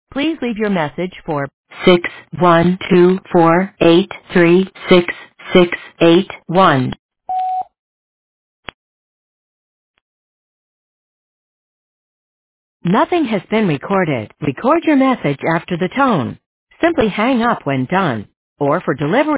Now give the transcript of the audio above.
Please leave your message for 61248366681. Nothing has been recorded. Record your message after the tone. Simply hang up when done. Or for delivery